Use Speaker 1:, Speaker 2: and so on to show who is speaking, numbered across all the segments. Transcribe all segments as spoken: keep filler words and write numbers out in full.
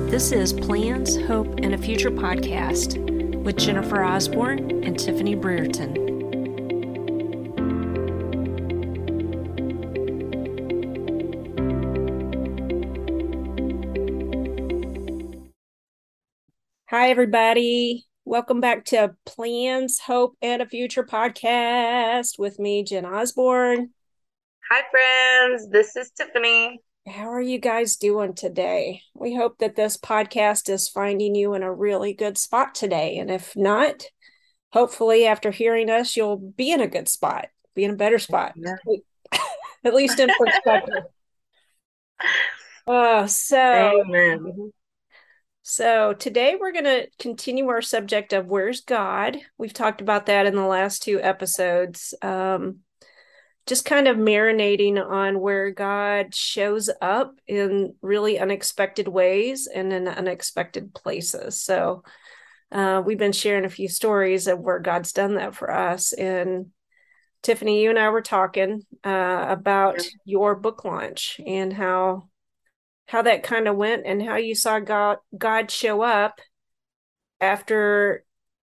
Speaker 1: This is Plans, Hope, and a Future podcast with Jennifer Osborne and Tiffany Brereton. Hi, everybody. Welcome back to Plans, Hope, and a Future podcast with me, Jen Osborne.
Speaker 2: Hi, friends. This is Tiffany.
Speaker 1: How are you guys doing today? We hope that this podcast is finding you in a really good spot today. And if not, hopefully after hearing us, you'll be in a good spot, be in a better spot,
Speaker 2: Yeah.
Speaker 1: at least in perspective. uh, so,
Speaker 2: Amen.
Speaker 1: so today we're going to continue our subject of where's God? We've talked about that in the last two episodes. Um, just kind of marinating on where God shows up in really unexpected ways and in unexpected places. So uh, we've been sharing a few stories of where God's done that for us. And Tiffany, you and I were talking uh, about yeah. your book launch and how how that kind of went and how you saw God God show up after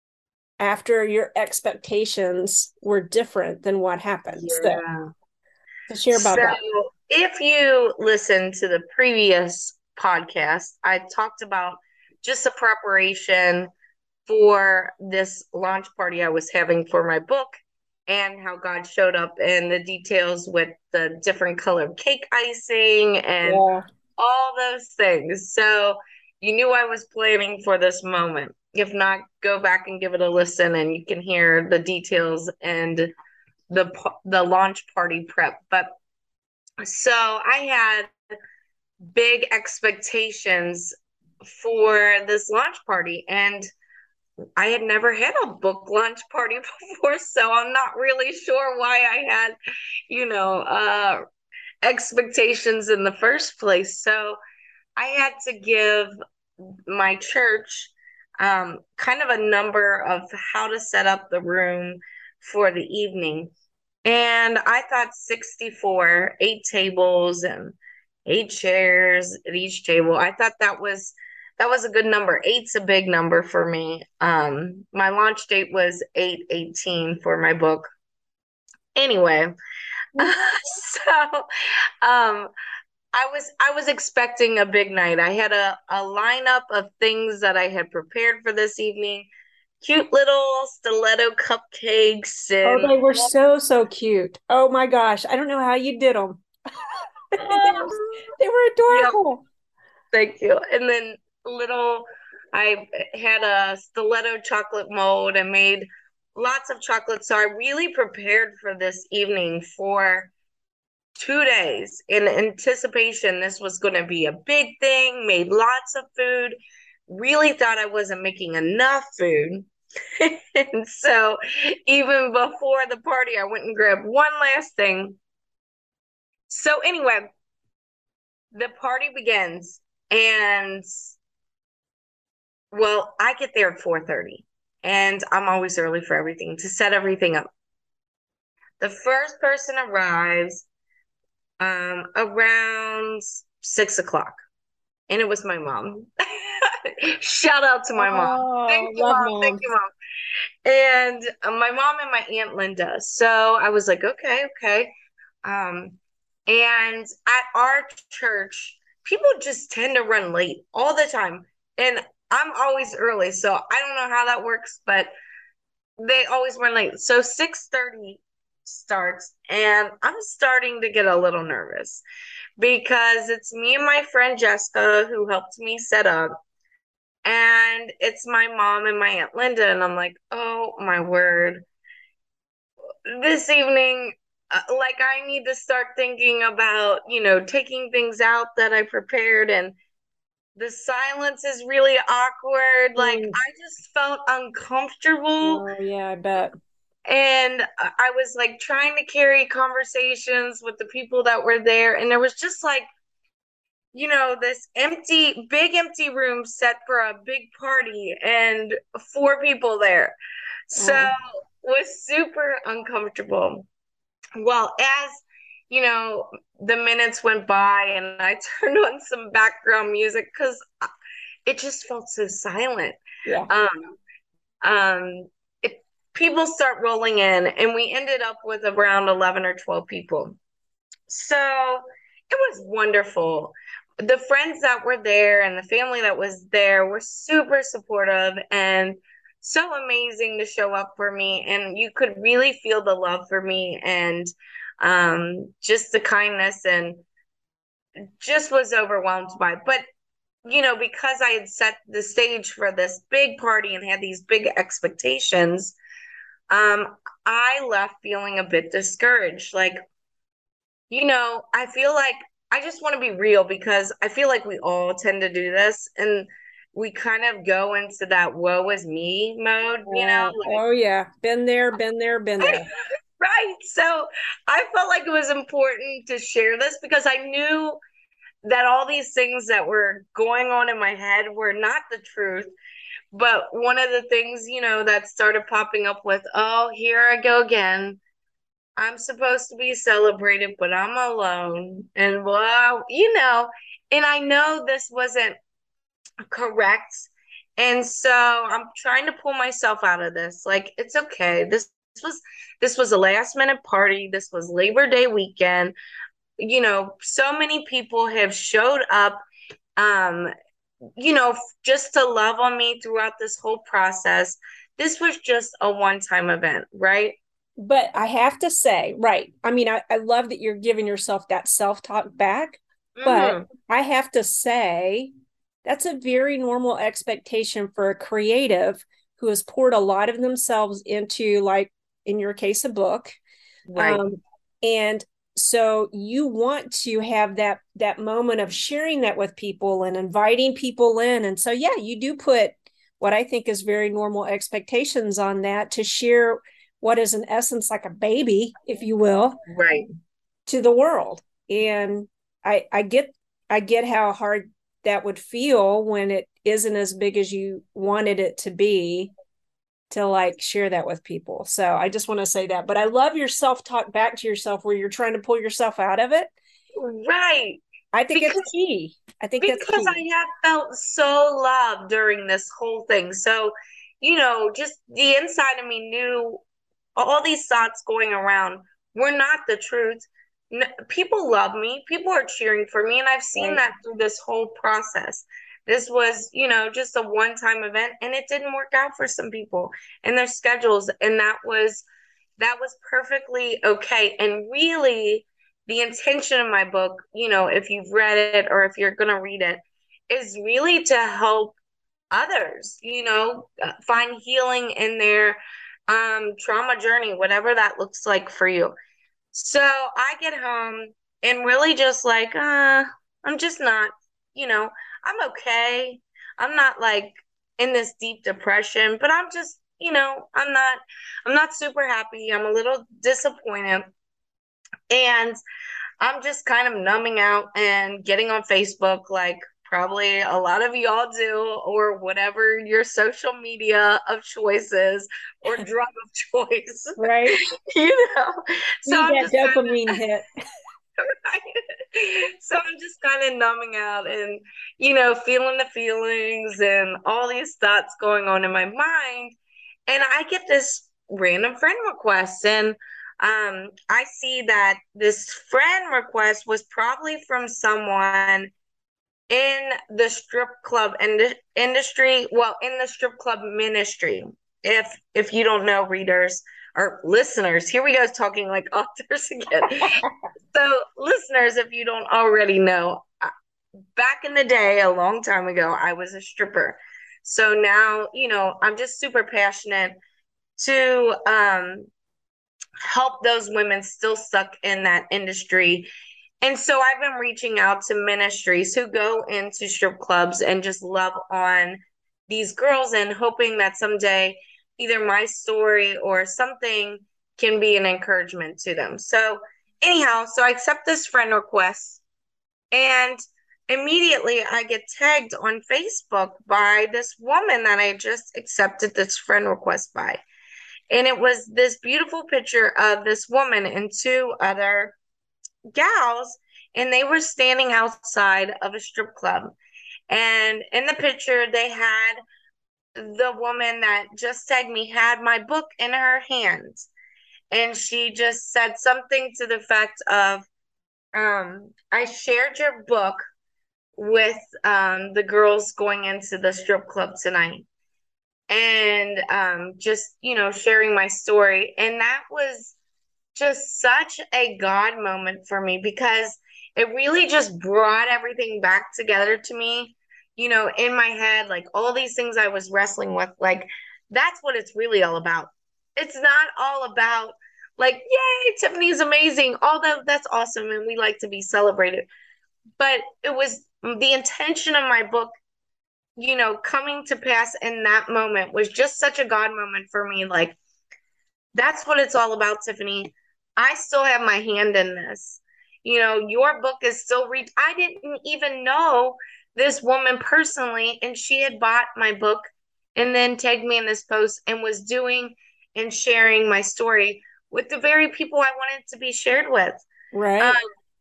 Speaker 1: after your expectations were different than what happened.
Speaker 2: Yeah.
Speaker 1: So, to share about
Speaker 2: so
Speaker 1: that.
Speaker 2: If you listen to the previous podcast, I talked about just the preparation for this launch party I was having for my book and how God showed up and the details with the different colored cake icing and yeah. all those things. So you knew I was planning for this moment. If not, go back and give it a listen and you can hear the details and the the launch party prep. But so I had big expectations for this launch party, and I had never had a book launch party before, so I'm not really sure why I had, you know, uh, expectations in the first place. So I had to give my church um, kind of a number of how to set up the room for the evening. And I thought sixty-four, eight tables and eight chairs at each table. I thought that was that was a good number. Eight's a big number for me. Um, my launch date was eight eighteen for my book. Anyway, uh, so um, I was I was expecting a big night. I had a, a lineup of things that I had prepared for this evening. Cute little stiletto cupcakes. And
Speaker 1: oh, they were so, so cute. Oh my gosh. I don't know how you did them. they, were, they were adorable.
Speaker 2: Yep. Thank you. And then little, I had a stiletto chocolate mold and made lots of chocolate. So I really prepared for this evening for two days in anticipation. This was going to be a big thing, made lots of food, really thought I wasn't making enough food. And so even before the party, I went and grabbed one last thing. So anyway, the party begins, and well, I get there at four thirty, and I'm always early for everything to set everything up. The first person arrives um, around six o'clock, and it was my mom. Shout out to my mom.
Speaker 1: Oh,
Speaker 2: thank you, mom.
Speaker 1: mom.
Speaker 2: Thank you, mom. And uh, my mom and my Aunt Linda. So I was like, okay, okay. Um, and at our church, people just tend to run late all the time. And I'm always early, so I don't know how that works, but they always run late. So six thirty starts, and I'm starting to get a little nervous because it's me and my friend Jessica who helped me set up. And it's my mom and my Aunt Linda. And I'm like, oh, my word. This evening, uh, like, I need to start thinking about, you know, taking things out that I prepared. And the silence is really awkward. Like, mm. I just felt uncomfortable.
Speaker 1: Oh, yeah, I bet.
Speaker 2: And I was, like, trying to carry conversations with the people that were there. And there was just, like, you know, this empty, big empty room set for a big party and four people there. So oh. was super uncomfortable. Well, as, you know, the minutes went by and I turned on some background music because it just felt so silent.
Speaker 1: Yeah.
Speaker 2: Um, um, it, people start rolling in, and we ended up with around eleven or twelve people. So it was wonderful. The friends that were there and the family that was there were super supportive and so amazing to show up for me. And you could really feel the love for me and um, just the kindness, and just was overwhelmed by it. But, you know, because I had set the stage for this big party and had these big expectations, um, I left feeling a bit discouraged. Like, you know, I feel like I just want to be real, because I feel like we all tend to do this, and we kind of go into that woe is me mode, you know?
Speaker 1: Uh, oh yeah, been there, been there, been
Speaker 2: Like,
Speaker 1: there.
Speaker 2: right. So I felt like it was important to share this, because I knew that all these things that were going on in my head were not the truth. But one of the things, you know, that started popping up with, oh, here I go again. I'm supposed to be celebrated, but I'm alone. And well, you know, and I know this wasn't correct. And so I'm trying to pull myself out of this. Like, it's okay. This, this was this was a last minute party. This was Labor Day weekend. You know, so many people have showed up, um, you know, just to love on me throughout this whole process. This was just a one-time event, right?
Speaker 1: But I have to say, right. I mean, I, I love that you're giving yourself that self-talk back, but
Speaker 2: Mm-hmm.
Speaker 1: I have to say that's a very normal expectation for a creative who has poured a lot of themselves into, like in your case, a book.
Speaker 2: Right.
Speaker 1: Um, and so you want to have that that moment of sharing that with people and inviting people in. And so yeah, you do put what I think is very normal expectations on that to share what is in essence like a baby, if you will,
Speaker 2: Right.
Speaker 1: to the world. And I I get I get how hard that would feel when it isn't as big as you wanted it to be, to like share that with people. So I just want to say that. But I love your self-talk back to yourself where you're trying to pull yourself out of it.
Speaker 2: Right.
Speaker 1: I think it's
Speaker 2: Because
Speaker 1: key. I think that's
Speaker 2: because
Speaker 1: key.
Speaker 2: I have felt so loved during this whole thing. So, you know, just the inside of me knew all these thoughts going around were not the truth. N- people love me. People are cheering for me. And I've seen
Speaker 1: Right.
Speaker 2: that through this whole process. This was, you know, just a one time event, and it didn't work out for some people and their schedules. And that was, that was perfectly okay. And really, the intention of my book, you know, if you've read it or if you're going to read it, is really to help others, you know, uh, find healing in their um, trauma journey, whatever that looks like for you. So I get home and really just like, uh, I'm just not, you know, I'm okay. I'm not like in this deep depression, but I'm just, you know, I'm not, I'm not super happy. I'm a little disappointed. And I'm just kind of numbing out and getting on Facebook, like probably a lot of y'all do, or whatever your social media of choices or drug of choice,
Speaker 1: Right.
Speaker 2: you know. So
Speaker 1: Need
Speaker 2: I'm
Speaker 1: that
Speaker 2: just kind
Speaker 1: dopamine hit.
Speaker 2: of so I'm just kind of numbing out and, you know, feeling the feelings and all these thoughts going on in my mind. And I get this random friend request, and um, I see that this friend request was probably from someone in the strip club ind- industry, well, in the strip club ministry. If if you don't know, readers or listeners, here we go talking like authors again. So, listeners, if you don't already know, back in the day, a long time ago, I was a stripper. So now, you know, I'm just super passionate to um, help those women still stuck in that industry. And so I've been reaching out to ministries who go into strip clubs and just love on these girls, and hoping that someday either my story or something can be an encouragement to them. So, anyhow, so I accept this friend request, and immediately I get tagged on Facebook by this woman that I just accepted this friend request by. And it was this beautiful picture of this woman and two other gals, and they were standing outside of a strip club. And in the picture, they had the woman that just tagged me had my book in her hand. And she just said something to the effect of, um, I shared your book with um, the girls going into the strip club tonight. And um, just, you know, sharing my story. And that was just such a God moment for me because it really just brought everything back together to me, you know, in my head, like all these things I was wrestling with, like that's what it's really all about. It's not all about like, yay, Tiffany's amazing, although that's awesome and we like to be celebrated. But it was the intention of my book, you know, coming to pass in that moment was just such a God moment for me. Like, that's what it's all about, Tiffany. I still have my hand in this. You know, your book is still read. I didn't even know this woman personally, and she had bought my book and then tagged me in this post and was doing and sharing my story with the very people I wanted to be shared with.
Speaker 1: Right.
Speaker 2: Um,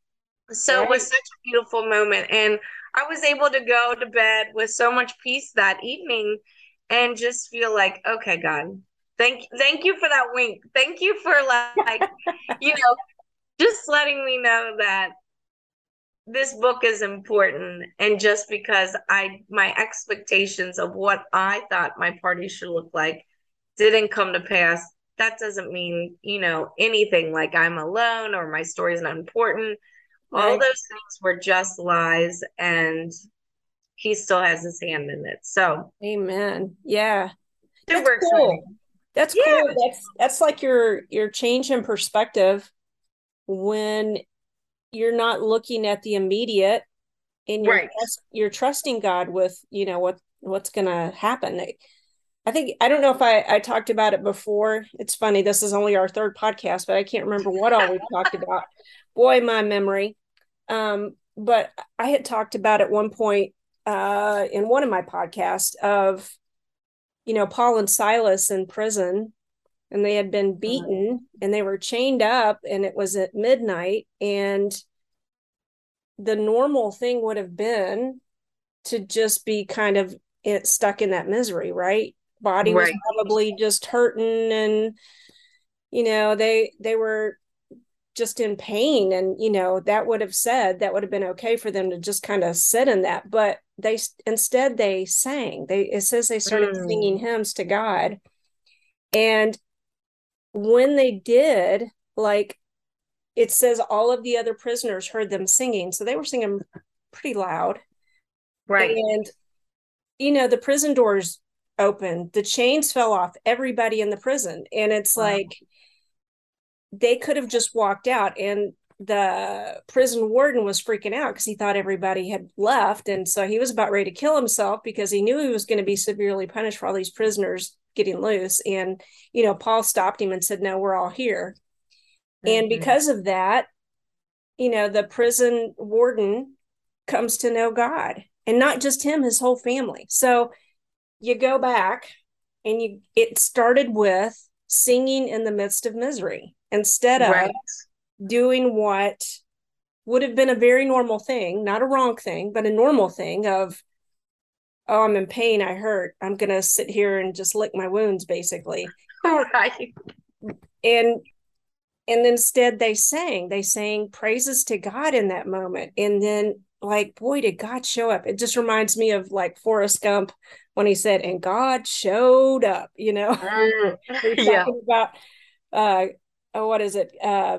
Speaker 2: so
Speaker 1: Right.
Speaker 2: it was such a beautiful moment. And I was able to go to bed with so much peace that evening and just feel like, okay, God, thank thank you for that wink. Thank you for like, you know, just letting me know that this book is important. And just because I my expectations of what I thought my party should look like didn't come to pass, that doesn't mean, you know, anything like I'm alone or my story is not important. All
Speaker 1: Right.
Speaker 2: those things were just lies, and he still has his hand in it. So
Speaker 1: Amen. Yeah. That's
Speaker 2: super
Speaker 1: cool.
Speaker 2: exciting.
Speaker 1: That's
Speaker 2: Yeah,
Speaker 1: cool. That's that's like your your change in perspective when you're not looking at the immediate and you're
Speaker 2: right.
Speaker 1: you're trusting God with, you know, what what's going to happen. I think I don't know if I I talked about it before. It's funny. This is only our third podcast, but I can't remember what all we talked about. Boy, my memory. Um, but I had talked about at one point uh, in one of my podcasts of, you know, Paul and Silas in prison, and they had been beaten and they were chained up, and it was at midnight, and the normal thing would have been to just be kind of it, stuck in that misery, right? Body was
Speaker 2: Right.
Speaker 1: probably just hurting, and you know they they were just in pain, and you know that would have said that would have been okay for them to just kind of sit in that, but they instead they sang. They it says they started singing
Speaker 2: Mm.
Speaker 1: hymns to God, and when they did, like it says all of the other prisoners heard them singing, so they were singing pretty loud.
Speaker 2: Right.
Speaker 1: And you know the prison doors opened, the chains fell off everybody in the prison, and it's
Speaker 2: Wow.
Speaker 1: like they could have just walked out, and the prison warden was freaking out because he thought everybody had left, and so he was about ready to kill himself because he knew he was going to be severely punished for all these prisoners getting loose. And you know Paul stopped him and said, no, we're all here. And
Speaker 2: Mm-hmm.
Speaker 1: because of that, you know the prison warden comes to know God, and not just him, his whole family. So you go back and you it started with singing in the midst of misery instead of
Speaker 2: Right.
Speaker 1: doing what would have been a very normal thing, not a wrong thing, but a normal thing of, oh, I'm in pain, I hurt, I'm gonna sit here and just lick my wounds, basically.
Speaker 2: Right.
Speaker 1: and and instead they sang they sang praises to God in that moment. And then, like, boy, did God show up. It just reminds me of like Forrest Gump when he said, and God showed up, you know.
Speaker 2: Mm.
Speaker 1: He's
Speaker 2: Yeah.
Speaker 1: talking about uh oh, what is it? Uh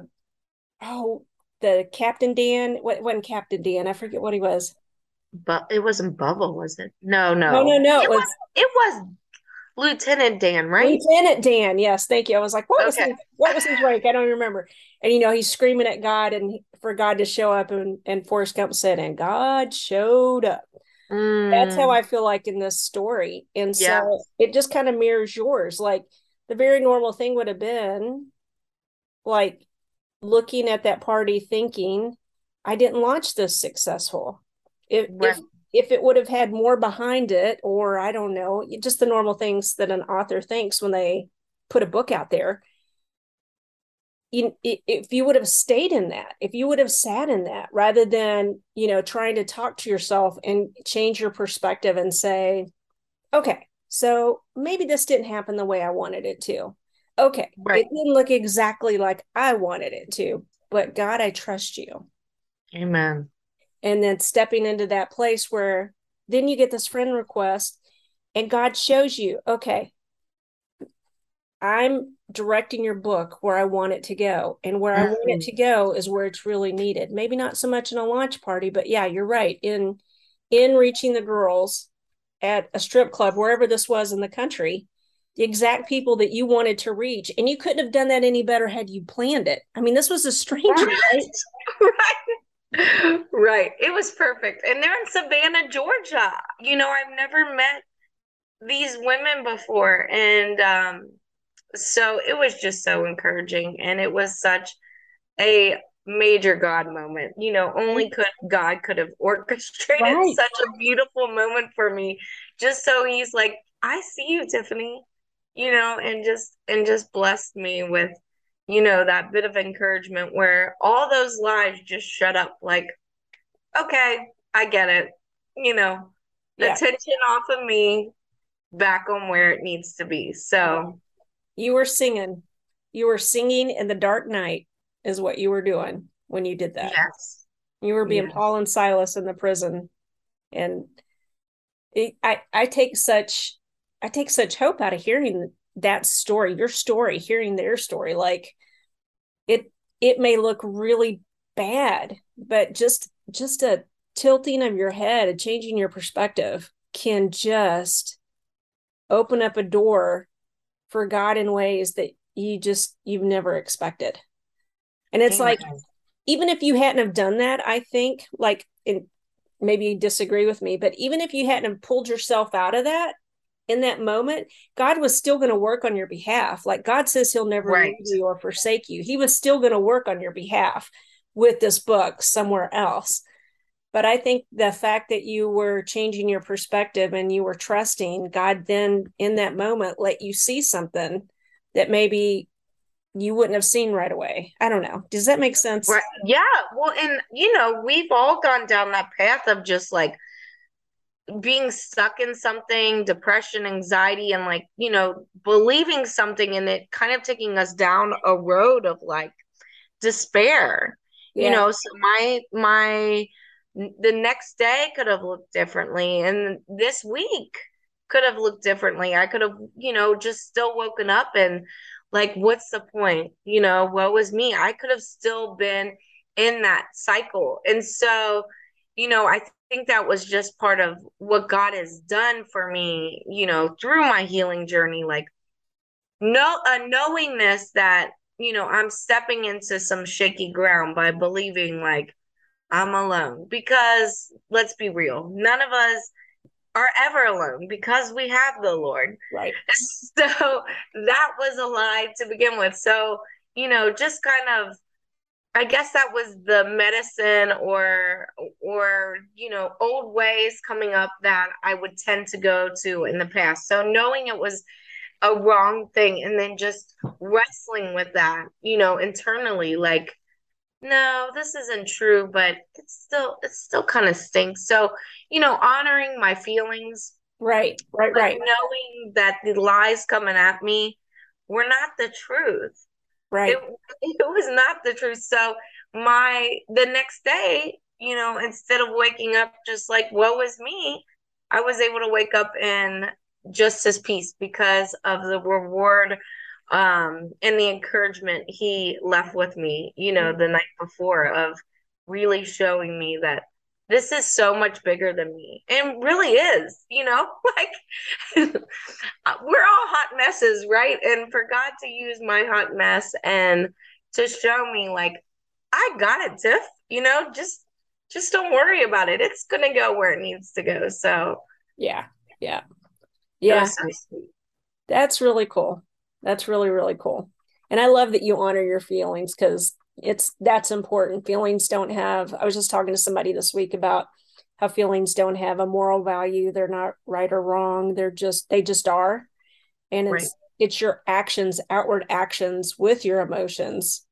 Speaker 1: oh, the Captain Dan. What wasn't Captain Dan? I forget what he was.
Speaker 2: But it wasn't Bubble, was it? No,
Speaker 1: No, no,
Speaker 2: no.
Speaker 1: no. It
Speaker 2: It was
Speaker 1: was
Speaker 2: it was Lieutenant Dan, right?
Speaker 1: Lieutenant Dan. Yes, thank you. I was like, what was
Speaker 2: Okay.
Speaker 1: his what was his rank? I don't remember. And you know, he's screaming at God and for God to show up, and and Forrest Gump said, and God showed up. That's how
Speaker 2: Mm.
Speaker 1: I feel like in this story. And
Speaker 2: Yeah.
Speaker 1: so it just kind of mirrors yours. Like the very normal thing would have been like looking at that party thinking, I didn't launch this successful. If if
Speaker 2: Right.
Speaker 1: if it would have had more behind it, or I don't know, just the normal things that an author thinks when they put a book out there, you, if you would have stayed in that, if you would have sat in that rather than, you know, trying to talk to yourself and change your perspective and say, okay, so maybe this didn't happen the way I wanted it to. Okay,
Speaker 2: Right.
Speaker 1: it didn't look exactly like I wanted it to, but God, I trust you.
Speaker 2: Amen.
Speaker 1: And then stepping into that place where then you get this friend request and God shows you, okay, I'm directing your book where I want it to go. And where I want it to go is where it's really needed. Maybe not so much in a launch party, but yeah, you're right. In in reaching the girls at a strip club, wherever this was in the country, the exact people that you wanted to reach. And you couldn't have done that any better had you planned it. I mean, this was a stranger, right?
Speaker 2: Right. Right. It was perfect. And they're in Savannah, Georgia. You know, I've never met these women before. And um, so it was just so encouraging. And it was such a major God moment. You know, only could God could have orchestrated
Speaker 1: Right.
Speaker 2: such a beautiful moment for me. Just so he's like, I see you, Tiffany, you know, and just and just blessed me with, you know, that bit of encouragement where all those lives just shut up like, okay, I get it. You know,
Speaker 1: Yeah.
Speaker 2: attention off of me, back on where it needs to be. So
Speaker 1: you were singing. You were singing in the dark night is what you were doing when you did that.
Speaker 2: yes.
Speaker 1: You were being
Speaker 2: Yes.
Speaker 1: Paul and Silas in the prison. And it, I, I take such, I take such hope out of hearing that story, your story, hearing their story. Like it, it may look really bad, but just, just a tilting of your head, a changing your perspective can just open up a door for God in ways that you just, you've never expected. And it's
Speaker 2: Amen.
Speaker 1: like, even if you hadn't have done that, I think, like, in, maybe you disagree with me, but even if you hadn't have pulled yourself out of that in that moment, God was still going to work on your behalf. Like God says he'll never
Speaker 2: Right.
Speaker 1: leave you or forsake you. He was still going to work on your behalf with this book somewhere else. But I think the fact that you were changing your perspective and you were trusting God, then in that moment let you see something that maybe you wouldn't have seen right away. I don't know. Does that make sense?
Speaker 2: Right. Yeah. Well, and you know, we've all gone down that path of just like being stuck in something, depression, anxiety, and like, you know, believing something and it kind of taking us down a road of like despair. You
Speaker 1: Yeah.
Speaker 2: know, so my my the next day could have looked differently and this week could have looked differently. I could have, you know, just still woken up and like, what's the point? You know, what was me? I could have still been in that cycle. And so, you know, I think that was just part of what God has done for me, you know, through my healing journey. Like, no, a knowingness that, you know, I'm stepping into some shaky ground by believing like I'm alone. Because let's be real, none of us are ever alone because we have the Lord.
Speaker 1: Right.
Speaker 2: So that was a lie to begin with. So, you know, just kind of, I guess that was the medicine or or you know, old ways coming up that I would tend to go to in the past. So knowing it was a wrong thing and then just wrestling with that, you know, internally, like, no, this isn't true, but it's still it still kind of stinks. So, you know, honoring my feelings,
Speaker 1: Right. Right.
Speaker 2: but
Speaker 1: Right.
Speaker 2: knowing that the lies coming at me were not the truth.
Speaker 1: Right.
Speaker 2: It it was not the truth. So my the next day, you know, instead of waking up just like woe is me, I was able to wake up in just as peace because of the reward um and the encouragement he left with me, you know, the night before of really showing me that this is so much bigger than me and really is, you know, like we're all hot messes, right? And for God to use my hot mess and to show me like I got it, Tiff, you know, just just don't worry about it. It's gonna go where it needs to go. So
Speaker 1: Yeah. Yeah.
Speaker 2: it
Speaker 1: Yeah.
Speaker 2: was so sweet.
Speaker 1: That's really cool. That's really, really cool. And I love that you honor your feelings because it's that's important. Feelings don't have, I was just talking to somebody this week about how feelings don't have a moral value. They're not right or wrong. They're just, they just are. And
Speaker 2: Right.
Speaker 1: it's it's your actions, outward actions with your emotions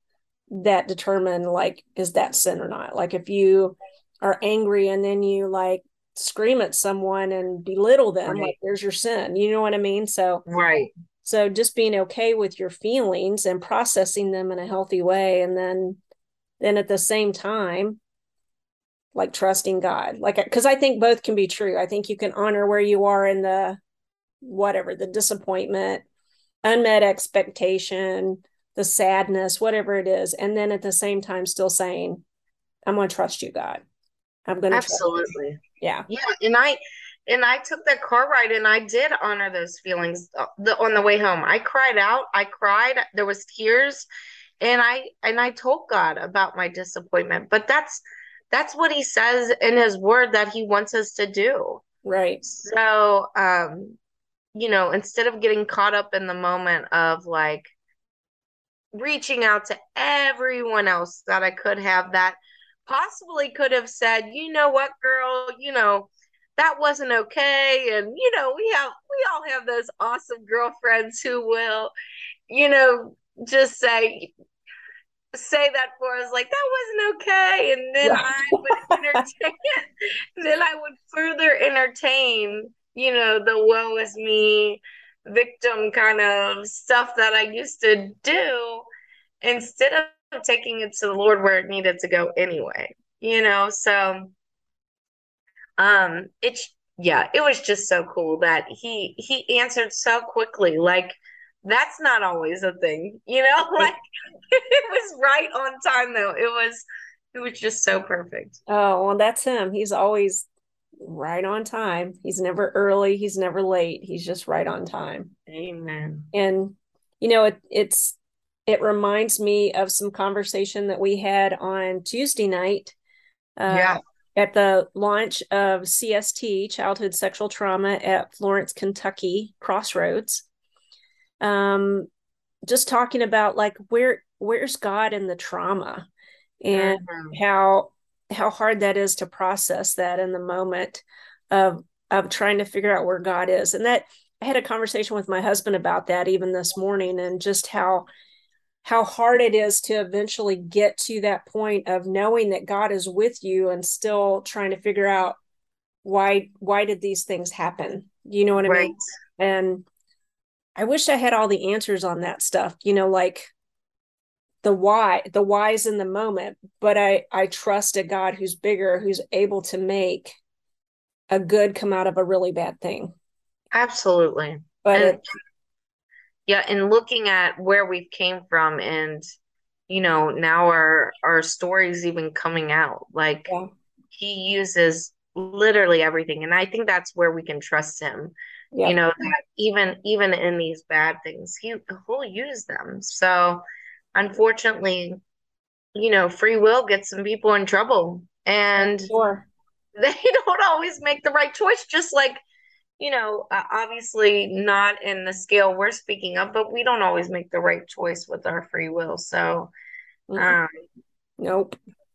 Speaker 1: that determine, like, is that sin or not? Like if you are angry and then you like scream at someone and belittle them,
Speaker 2: Right.
Speaker 1: like there's your sin. You know what I mean? So
Speaker 2: Right.
Speaker 1: so just being okay with your feelings and processing them in a healthy way, and then then at the same time, like trusting God. Like, because I think both can be true. I think you can honor where you are in the whatever, the disappointment, unmet expectation, the sadness, whatever it is. And then at the same time, still saying, I'm going to trust you, God. I'm going to trust you.
Speaker 2: Absolutely.
Speaker 1: Yeah.
Speaker 2: Yeah. And I, and I took that car ride and I did honor those feelings uh, the, on the way home. I cried out. I cried. There was tears, and I, and I told God about my disappointment, but that's, that's what he says in his word that he wants us to do.
Speaker 1: Right.
Speaker 2: So, um, you know, instead of getting caught up in the moment of like reaching out to everyone else that I could have, that possibly could have said, you know what, girl, you know, that wasn't okay. And, you know, we have, we all have those awesome girlfriends who will, you know, just say, say that for us, like, that wasn't okay. And then
Speaker 1: Right.
Speaker 2: I would entertain it. Then I would further entertain, you know, the woe is me victim kind of stuff that I used to do, instead of taking it to the Lord where it needed to go anyway, you know? So, um, it's, yeah, it was just so cool that he, he answered so quickly. Like, that's not always a thing, you know, like it was right on time though. It was, it was just so perfect.
Speaker 1: Oh, well, that's him. He's always right on time. He's never early. He's never late. He's just right on time.
Speaker 2: Amen.
Speaker 1: And, you know, it, it's, it reminds me of some conversation that we had on Tuesday night uh,
Speaker 2: Yeah.
Speaker 1: at the launch of C S T, Childhood Sexual Trauma, at Florence, Kentucky, Crossroads. Um, just talking about like where where's God in the trauma, and
Speaker 2: Mhm.
Speaker 1: how how hard that is to process that in the moment of of trying to figure out where God is. And that I had a conversation with my husband about that even this morning, and just how how hard it is to eventually get to that point of knowing that God is with you and still trying to figure out why why did these things happen? You know what I
Speaker 2: Right.
Speaker 1: mean? And I wish I had all the answers on that stuff, you know, like the why, the why's in the moment, but I I trust a God who's bigger, who's able to make a good come out of a really bad thing.
Speaker 2: Absolutely.
Speaker 1: But
Speaker 2: And
Speaker 1: it
Speaker 2: yeah, and looking at where we've came from, and you know, now our our stories even coming out, like
Speaker 1: yeah,
Speaker 2: he uses literally everything, and I think that's where we can trust him, you
Speaker 1: yeah,
Speaker 2: know, that even even in these bad things, he will use them. So unfortunately, you know, free will gets some people in trouble, and
Speaker 1: sure.
Speaker 2: they don't always make the right choice, just like, you know, uh, obviously not in the scale we're speaking of, but we don't always make the right choice with our free will. So,
Speaker 1: Mm-mm.
Speaker 2: um,
Speaker 1: Nope.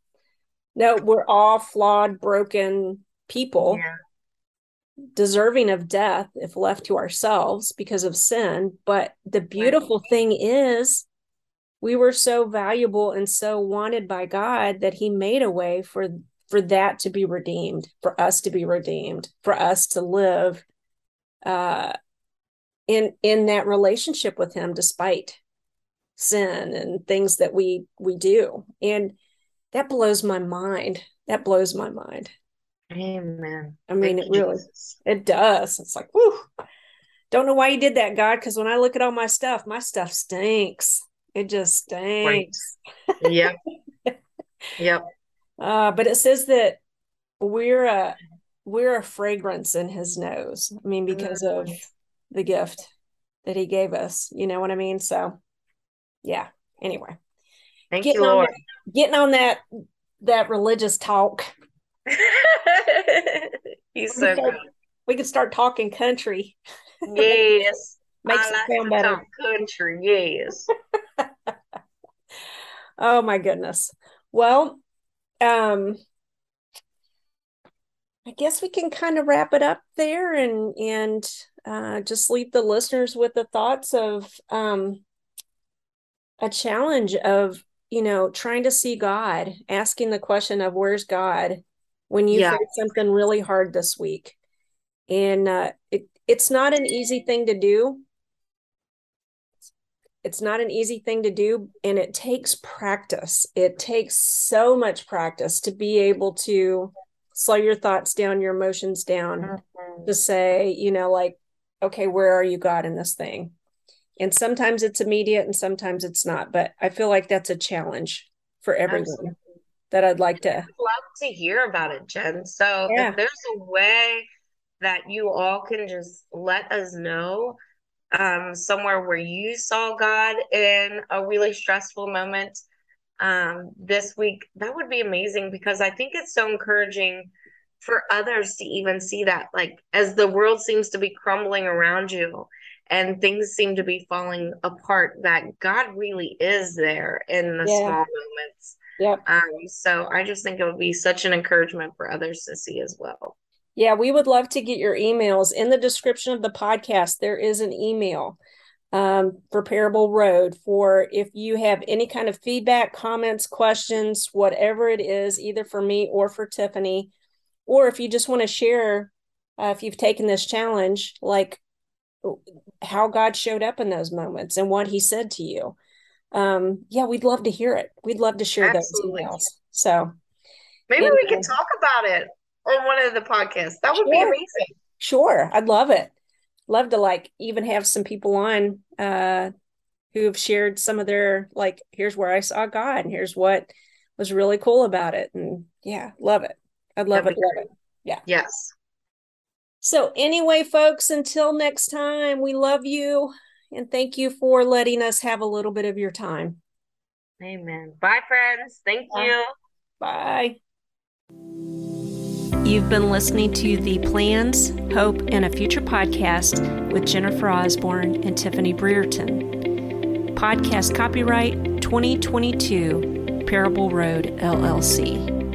Speaker 1: No, we're all flawed, broken people,
Speaker 2: yeah,
Speaker 1: deserving of death if left to ourselves because of sin. But the
Speaker 2: right,
Speaker 1: beautiful thing is, we were so valuable and so wanted by God that he made a way for for that to be redeemed, for us to be redeemed, for us to live uh in in that relationship with him despite sin and things that we we do. And that blows my mind. That blows my mind.
Speaker 2: amen.
Speaker 1: I mean,
Speaker 2: Thank
Speaker 1: it
Speaker 2: you,
Speaker 1: really,
Speaker 2: Jesus.
Speaker 1: it does. It's like, whew, don't know why you did that, God, because when I look at all my stuff, my stuff stinks. It just
Speaker 2: Right.
Speaker 1: stinks.
Speaker 2: Yep. Yep.
Speaker 1: Uh, but it says that we're a we're a fragrance in his nose. I mean, because of
Speaker 2: Mm,
Speaker 1: the gift that he gave us. You know what I mean? So yeah. Anyway,
Speaker 2: thank you,
Speaker 1: getting on
Speaker 2: Lord.
Speaker 1: that getting on that that religious talk.
Speaker 2: He's
Speaker 1: We can
Speaker 2: so
Speaker 1: start
Speaker 2: good.
Speaker 1: we can start talking country.
Speaker 2: Yes.
Speaker 1: Makes
Speaker 2: I
Speaker 1: it
Speaker 2: like
Speaker 1: sound
Speaker 2: to
Speaker 1: better.
Speaker 2: talk country. Yes.
Speaker 1: Oh my goodness. Well, um, I guess we can kind of wrap it up there, and and uh, just leave the listeners with the thoughts of um, a challenge of, you know, trying to see God, asking the question of where's God when you
Speaker 2: Yeah.
Speaker 1: face something really hard this week. And uh, it, it's not an easy thing to do. It's not an easy thing to do, and it takes practice. It takes so much practice to be able to slow your thoughts down, your emotions down,
Speaker 2: Mhm.
Speaker 1: to say, you know, like, okay, where are you, God, in this thing? And sometimes it's immediate and sometimes it's not, but I feel like that's a challenge for everyone.
Speaker 2: Absolutely.
Speaker 1: That I'd like to.
Speaker 2: I'd love to hear about it, Jen. So
Speaker 1: Yeah.
Speaker 2: if there's a way that you all can just let us know, um, somewhere where you saw God in a really stressful moment um, this week, that would be amazing, because I think it's so encouraging for others to even see that, like, as the world seems to be crumbling around you and things seem to be falling apart, that God really is there in the
Speaker 1: Yeah.
Speaker 2: small moments.
Speaker 1: Yep.
Speaker 2: Um, so I just think it would be such an encouragement for others to see as well.
Speaker 1: Yeah, we would love to get your emails. In the description of the podcast, there is an email um, for Parable Road for if you have any kind of feedback, comments, questions, whatever it is, either for me or for Tiffany, or if you just want to share, uh, if you've taken this challenge, like how God showed up in those moments and what he said to you. Um, yeah, we'd love to hear it. We'd love to share
Speaker 2: Absolutely.
Speaker 1: those emails. So
Speaker 2: maybe
Speaker 1: and,
Speaker 2: we could talk about it on one of the podcasts. That would
Speaker 1: sure,
Speaker 2: be amazing.
Speaker 1: Sure. I'd love it. Love to like even have some people on uh who've shared some of their, like, here's where I saw God and here's what was really cool about it. And yeah, love it. I'd love
Speaker 2: That'd
Speaker 1: it. Love it. Yeah.
Speaker 2: Yes.
Speaker 1: So anyway, folks, until next time, we love you and thank you for letting us have a little bit of your time.
Speaker 2: Amen. Bye, friends. Thank
Speaker 1: Bye.
Speaker 2: you.
Speaker 1: Bye. You've been listening to the Plans, Hope, and a Future podcast with Jennifer Osborne and Tiffany Brereton. Podcast copyright twenty twenty-two, Parable Road, L L C.